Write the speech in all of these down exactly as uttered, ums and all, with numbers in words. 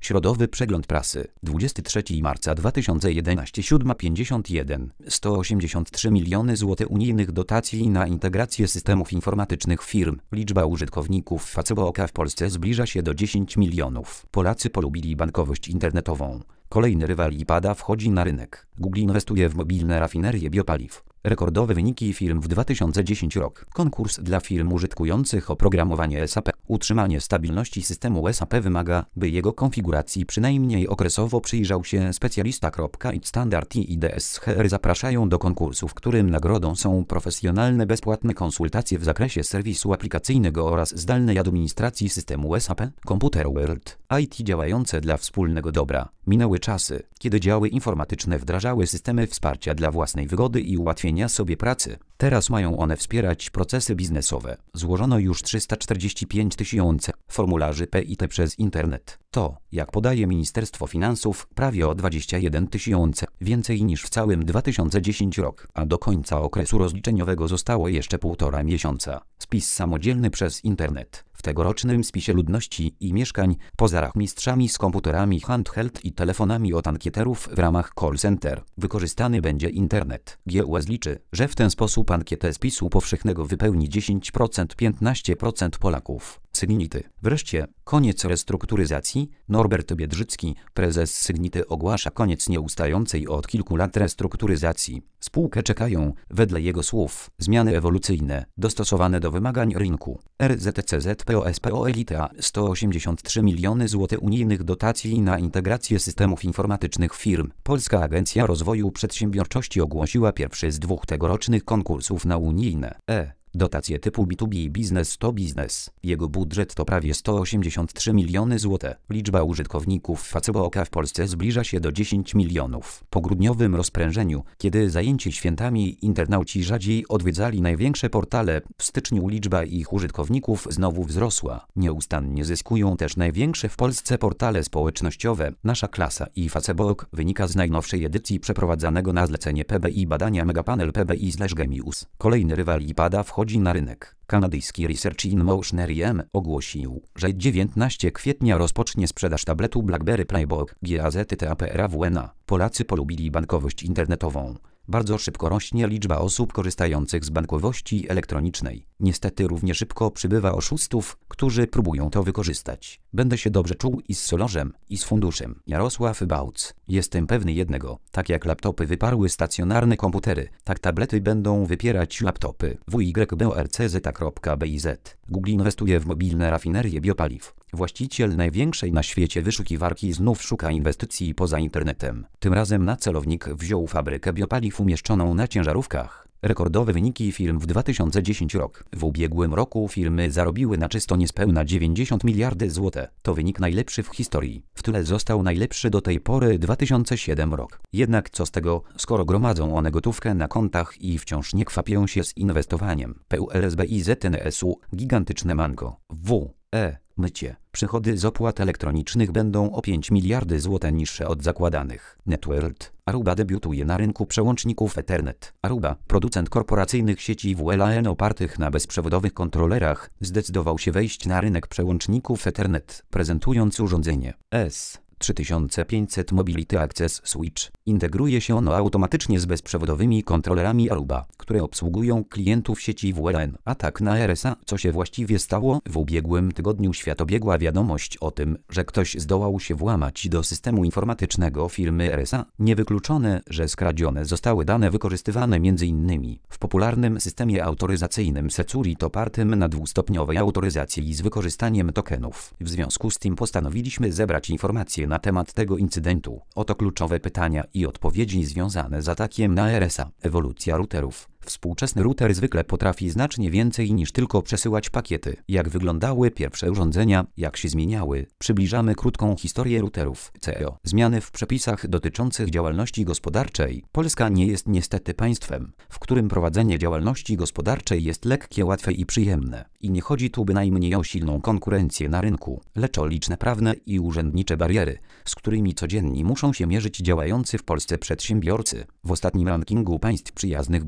Środowy przegląd prasy. dwudziestego trzeciego marca dwa tysiące jedenastego. siódma pięćdziesiąt jeden. sto osiemdziesiąt trzy miliony złotych unijnych dotacji na integrację systemów informatycznych firm. Liczba użytkowników Facebooka w Polsce zbliża się do dziesięciu milionów. Polacy polubili bankowość internetową. Kolejny rywal iPada wchodzi na rynek. Google inwestuje w mobilne rafinerie biopaliw. Rekordowe wyniki firm w dwa tysiące dziesiątym roku. Konkurs dla firm użytkujących oprogramowanie S A P. Utrzymanie stabilności systemu S A P wymaga, by jego konfiguracji przynajmniej okresowo przyjrzał się specjalista. Standard i I D S H R zapraszają do konkursu, w którym nagrodą są profesjonalne bezpłatne konsultacje w zakresie serwisu aplikacyjnego oraz zdalnej administracji systemu S A P. Computer World. I T działające dla wspólnego dobra. Minęły czasy, kiedy działy informatyczne wdrażały systemy wsparcia dla własnej wygody i ułatwienia sobie pracy. Teraz mają one wspierać procesy biznesowe. Złożono już trzysta czterdzieści pięć tysięcy formularzy P I T przez internet. To, jak podaje Ministerstwo Finansów, prawie o dwadzieścia jeden tysięcy więcej niż w całym dwa tysiące dziesiątym roku, a do końca okresu rozliczeniowego zostało jeszcze półtora miesiąca. Spis samodzielny przez internet. W tegorocznym spisie ludności i mieszkań, poza rachmistrzami z komputerami handheld i telefonami od ankieterów w ramach call center, wykorzystany będzie internet. G U S liczy, że w ten sposób ankietę spisu powszechnego wypełni dziesięć procent do piętnastu procent Polaków. Sygnity. Wreszcie, koniec restrukturyzacji. Norbert Biedrzycki, prezes Sygnity, ogłasza koniec nieustającej od kilku lat restrukturyzacji. Spółkę czekają, wedle jego słów, zmiany ewolucyjne, dostosowane do wymagań rynku. R Z C Z P O S P O Elita sto osiemdziesiąt trzy miliony złotych unijnych dotacji na integrację systemów informatycznych firm. Polska Agencja Rozwoju Przedsiębiorczości ogłosiła pierwszy z dwóch tegorocznych konkursów na unijne E. Dotacje typu B dwa B Business to Business. Jego budżet to prawie sto osiemdziesiąt trzy miliony złotych. Liczba użytkowników Facebooka w Polsce zbliża się do dziesięciu milionów. Po grudniowym rozprężeniu, kiedy zajęci świętami internauci rzadziej odwiedzali największe portale, w styczniu liczba ich użytkowników znowu wzrosła. Nieustannie zyskują też największe w Polsce portale społecznościowe. Nasza klasa i Facebook wynika z najnowszej edycji przeprowadzanego na zlecenie P B I badania Megapanel P B I slash Gemius. Kolejny rywal iPada wchodzi na rynek. Kanadyjski Research in Motion R I M ogłosił, że dziewiętnastego kwietnia rozpocznie sprzedaż tabletu BlackBerry Playbook G A Z T A P R A W N A. Polacy polubili bankowość internetową. Bardzo szybko rośnie liczba osób korzystających z bankowości elektronicznej. Niestety równie szybko przybywa oszustów, którzy próbują to wykorzystać. Będę się dobrze czuł i z Solorzem, i z funduszem. Jarosław Bałc. Jestem pewny jednego. Tak jak laptopy wyparły stacjonarne komputery, tak tablety będą wypierać laptopy. W Y B O R C Z kropka B I Z. Google inwestuje w mobilne rafinerie biopaliw. Właściciel największej na świecie wyszukiwarki znów szuka inwestycji poza internetem. Tym razem na celownik wziął fabrykę biopaliw umieszczoną na ciężarówkach. Rekordowe wyniki firm w dwa tysiące dziesiątym roku. W ubiegłym roku firmy zarobiły na czysto niespełna dziewięćdziesiąt miliardów złotych. To wynik najlepszy w historii. W tyle został najlepszy do tej pory dwa tysiące siódmy rok. Jednak co z tego, skoro gromadzą one gotówkę na kontach i wciąż nie kwapią się z inwestowaniem. P U L S B I Z N S U. Gigantyczne manko. W. E. Mycie. Przychody z opłat elektronicznych będą o pięć miliardów złotych niższe od zakładanych. Networld. Aruba debiutuje na rynku przełączników Ethernet. Aruba, producent korporacyjnych sieci W L A N opartych na bezprzewodowych kontrolerach, zdecydował się wejść na rynek przełączników Ethernet, prezentując urządzenie S trzy tysiące pięćset Mobility Access Switch. Integruje się ono automatycznie z bezprzewodowymi kontrolerami Aruba, które obsługują klientów sieci W L A N. Atak na R S A. Co się właściwie stało? W ubiegłym tygodniu świat obiegła wiadomość o tym, że ktoś zdołał się włamać do systemu informatycznego firmy R S A. Niewykluczone, że skradzione zostały dane wykorzystywane m.in. w popularnym systemie autoryzacyjnym Securit opartym na dwustopniowej autoryzacji z wykorzystaniem tokenów. W związku z tym postanowiliśmy zebrać informacje na temat tego incydentu. Oto kluczowe pytania i odpowiedzi związane z atakiem na R S A. Ewolucja routerów. Współczesny router zwykle potrafi znacznie więcej niż tylko przesyłać pakiety. Jak wyglądały pierwsze urządzenia, jak się zmieniały, przybliżamy krótką historię routerów. C E O. Zmiany w przepisach dotyczących działalności gospodarczej. Polska nie jest niestety państwem, w którym prowadzenie działalności gospodarczej jest lekkie, łatwe i przyjemne. I nie chodzi tu bynajmniej o silną konkurencję na rynku, lecz o liczne prawne i urzędnicze bariery, z którymi codziennie muszą się mierzyć działający w Polsce przedsiębiorcy. W ostatnim rankingu państw przyjaznych biznesowi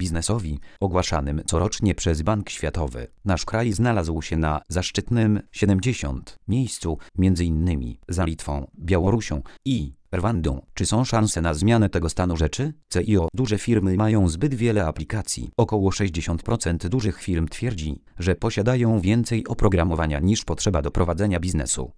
rozwojowi, ogłaszanym corocznie przez Bank Światowy. Nasz kraj znalazł się na zaszczytnym siedemdziesiątym miejscu, między innymi za Litwą, Białorusią i Rwandą. Czy są szanse na zmianę tego stanu rzeczy? C I O. Duże firmy mają zbyt wiele aplikacji. Około sześćdziesiąt procent dużych firm twierdzi, że posiadają więcej oprogramowania niż potrzeba do prowadzenia biznesu.